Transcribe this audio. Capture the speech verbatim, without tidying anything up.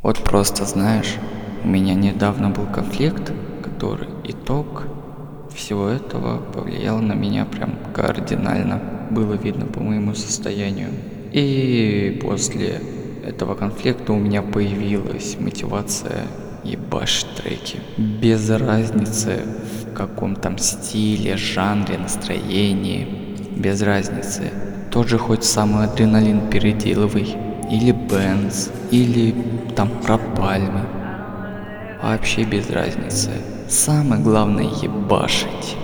Вот просто знаешь, у меня недавно был конфликт, который итог всего этого повлиял на меня прям кардинально. Было видно по моему состоянию. И после этого конфликта у меня появилась мотивация ебашить треки. Без разницы в каком там стиле, жанре, настроении. Без разницы. Тот же хоть самый адреналин переделывай. Или Бенз, или там про пальмы. Вообще без разницы. Самое главное ебашить.